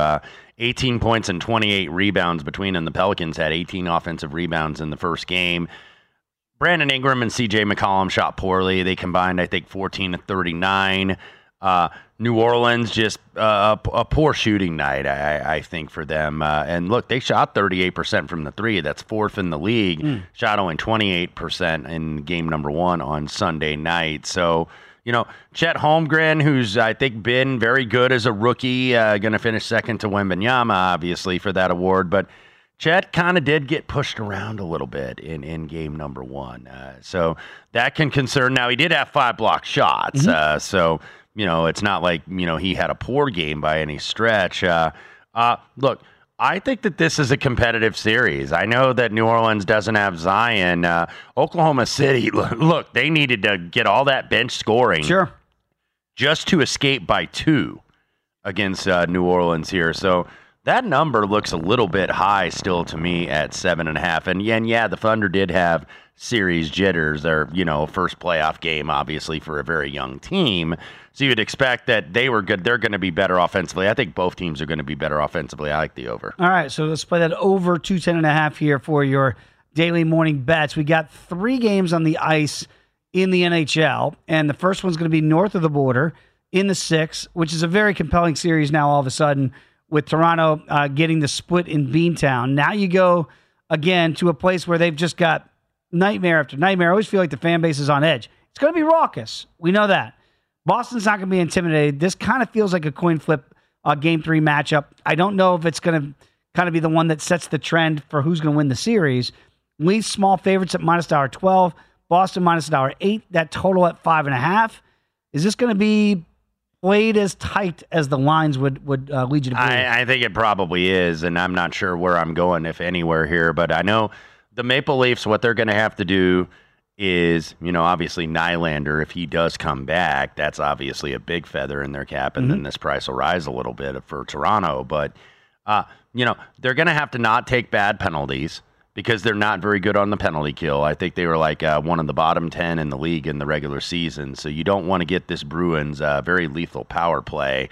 18 points and 28 rebounds between them. The Pelicans had 18 offensive rebounds in the first game. Brandon Ingram and C.J. McCollum shot poorly. They combined, I think, 14 to 39. New Orleans, just a poor shooting night, I think, for them. And look, they shot 38% from the 3. That's 4th in the league. Shot only 28% in game number 1 on Sunday night. So, Chet Holmgren, who's, I think, been very good as a rookie, going to finish second to Wembanyama, obviously, for that award. But Chet kind of did get pushed around a little bit in game number 1. So that can concern. Now, he did have 5 block shots. So, it's not like, he had a poor game by any stretch. Look, I think that this is a competitive series. I know that New Orleans doesn't have Zion. Oklahoma City, look, they needed to get all that bench scoring just to escape by 2 against New Orleans here. So that number looks a little bit high still to me at 7.5. And yeah, the Thunder did have series jitters. Their, first playoff game, obviously, for a very young team. So you'd expect that they were good. They're going to be better offensively. I think both teams are going to be better offensively. I like the over. All right, so let's play that over 210.5 here for your daily morning bets. We got 3 games on the ice in the NHL, and the first one's going to be north of the border in the 6, which is a very compelling series now all of a sudden with Toronto getting the split in Beantown. Now you go again to a place where they've just got nightmare after nightmare. I always feel like the fan base is on edge. It's going to be raucous. We know that. Boston's not going to be intimidated. This kind of feels like a coin flip Game 3 matchup. I don't know if it's going to kind of be the one that sets the trend for who's going to win the series. Leafs small favorites at -$12. Boston -$8. That total at 5.5. Is this going to be played as tight as the lines would lead you to believe? I think it probably is, and I'm not sure where I'm going, if anywhere here. But I know the Maple Leafs, what they're going to have to do is, obviously Nylander, if he does come back, that's obviously a big feather in their cap, and then this price will rise a little bit for Toronto. But, they're going to have to not take bad penalties because they're not very good on the penalty kill. I think they were like one of the bottom 10 in the league in the regular season. So you don't want to get this Bruins very lethal power play,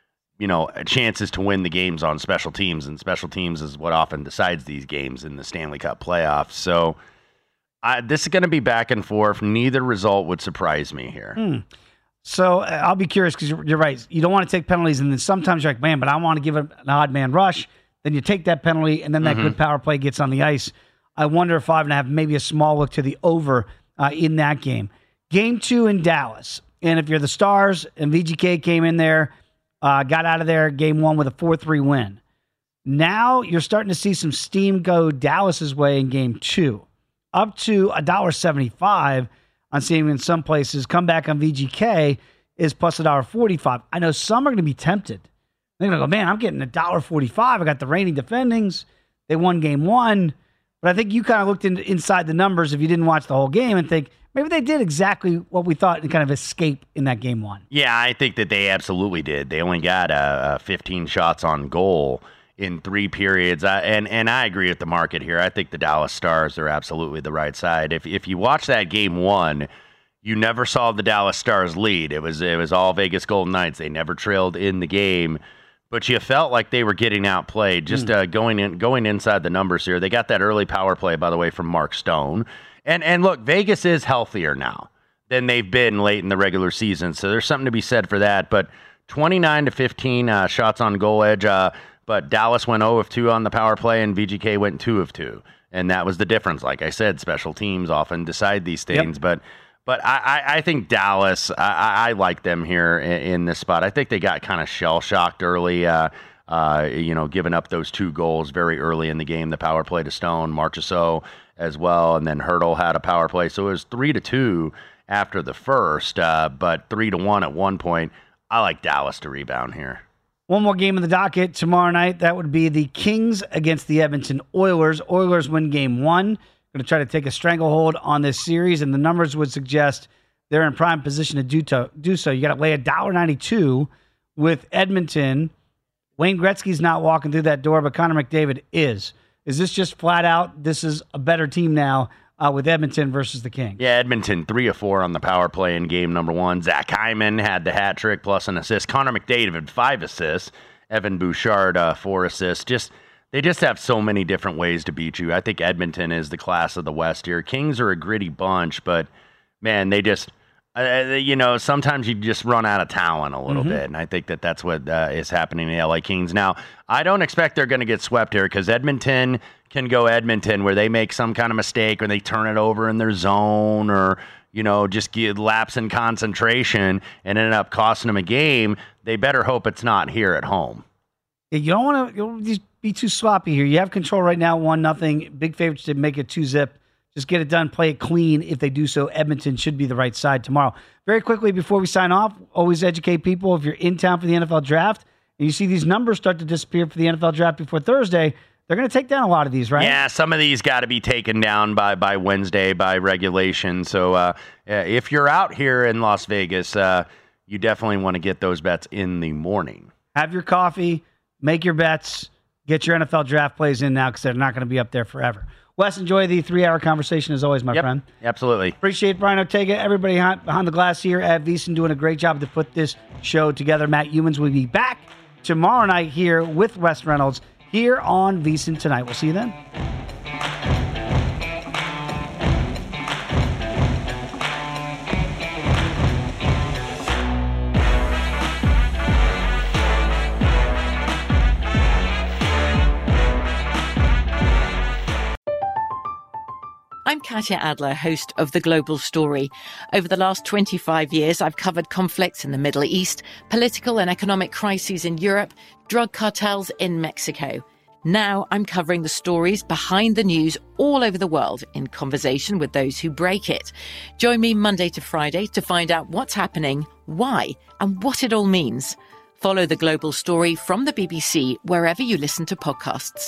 chances to win the games on special teams, and special teams is what often decides these games in the Stanley Cup playoffs. So this is going to be back and forth. Neither result would surprise me here. So I'll be curious because you're right. You don't want to take penalties, and then sometimes you're like, man, but I want to give it an odd man rush. Then you take that penalty, and then that good power play gets on the ice. I wonder if 5.5, maybe a small look to the over in that game. Game 2 in Dallas. And if you're the Stars and VGK came in there, got out of there Game 1 with a 4-3 win. Now you're starting to see some steam go Dallas's way in Game 2. Up to $1.75 on seeing in some places. Come back on VGK is plus $1.45. I know some are going to be tempted. They're going to go, man, I'm getting $1.45. I got the reigning defendings. They won Game 1. But I think you kind of looked inside the numbers if you didn't watch the whole game and think maybe they did exactly what we thought and kind of escape in that Game 1. Yeah, I think that they absolutely did. They only got 15 shots on goal in 3 periods. And I agree with the market here. I think the Dallas Stars are absolutely the right side. If you watch that Game 1, you never saw the Dallas Stars lead. It was all Vegas Golden Knights. They never trailed in the game. But you felt like they were getting outplayed. Just going inside the numbers here. They got that early power play, by the way, from Mark Stone. And look, Vegas is healthier now than they've been late in the regular season. So there's something to be said for that. But 29 to 15 shots on goal edge. But Dallas went 0 of 2 on the power play, and VGK went 2 of 2. And that was the difference. Like I said, special teams often decide these things. Yep. But I think Dallas, I like them here in this spot. I think they got kind of shell-shocked early, giving up those 2 goals very early in the game. The power play to Stone, Marchessault as well, and then Hertl had a power play. So it was 3-2 after the first, but 3-1 at one point. I like Dallas to rebound here. One more game in the docket tomorrow night. That would be the Kings against the Edmonton Oilers. Oilers win Game 1. Going to try to take a stranglehold on this series, and the numbers would suggest they're in prime position to do so. You got to lay $1.92 with Edmonton. Wayne Gretzky's not walking through that door, but Connor McDavid is. Is this just flat out, this is a better team now with Edmonton versus the Kings? Yeah, Edmonton 3 of 4 on the power play in game number 1. Zach Hyman had the hat trick plus an assist. Connor McDavid 5 assists. Evan Bouchard 4 assists. They just have so many different ways to beat you. I think Edmonton is the class of the West here. Kings are a gritty bunch, but, man, they just, sometimes you just run out of talent a little bit, and I think that's what is happening in the LA Kings. Now, I don't expect they're going to get swept here because Edmonton can go Edmonton where they make some kind of mistake or they turn it over in their zone or, just get lapse in concentration and end up costing them a game. They better hope it's not here at home. You don't want to be too sloppy here. You have control right now, 1-0. Big favorites to make it 2-zip. Just get it done, play it clean. If they do so, Edmonton should be the right side tomorrow. Very quickly before we sign off, always educate people. If you're in town for the NFL draft and you see these numbers start to disappear for the NFL draft before Thursday, they're going to take down a lot of these, right? Yeah, some of these got to be taken down by Wednesday by regulation. So if you're out here in Las Vegas, you definitely want to get those bets in the morning. Have your coffee, make your bets, get your NFL draft plays in now because they're not going to be up there forever. Wes, enjoy the 3-hour conversation as always, my friend. Absolutely. Appreciate Brian Ortega, everybody behind the glass here at VSiN doing a great job to put this show together. Matt Youmans will be back tomorrow night here with Wes Reynolds here on VSiN Tonight. We'll see you then. I'm Katya Adler, host of The Global Story. Over the last 25 years, I've covered conflicts in the Middle East, political and economic crises in Europe, drug cartels in Mexico. Now I'm covering the stories behind the news all over the world in conversation with those who break it. Join me Monday to Friday to find out what's happening, why, and what it all means. Follow The Global Story from the BBC wherever you listen to podcasts.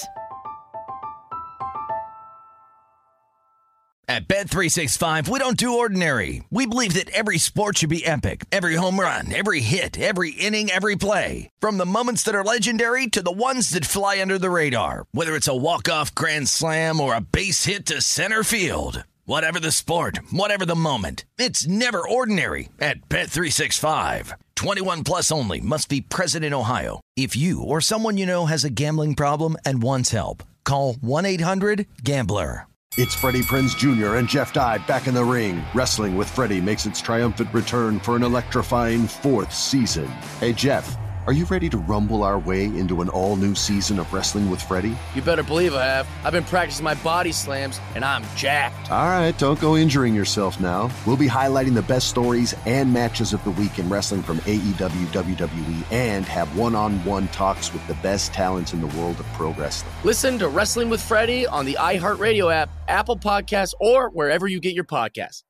At Bet365, we don't do ordinary. We believe that every sport should be epic. Every home run, every hit, every inning, every play. From the moments that are legendary to the ones that fly under the radar. Whether it's a walk-off grand slam or a base hit to center field. Whatever the sport, whatever the moment. It's never ordinary at Bet365. 21 plus only. Must be present in Ohio. If you or someone you know has a gambling problem and wants help, call 1-800-GAMBLER. It's Freddie Prinze Jr. and Jeff Dye back in the ring. Wrestling with Freddie makes its triumphant return for an electrifying 4th season. Hey, Jeff, are you ready to rumble our way into an all-new season of Wrestling with Freddie? You better believe I have. I've been practicing my body slams, and I'm jacked. All right, don't go injuring yourself now. We'll be highlighting the best stories and matches of the week in wrestling from AEW, WWE, and have one-on-one talks with the best talents in the world of pro wrestling. Listen to Wrestling with Freddie on the iHeartRadio app, Apple Podcasts, or wherever you get your podcasts.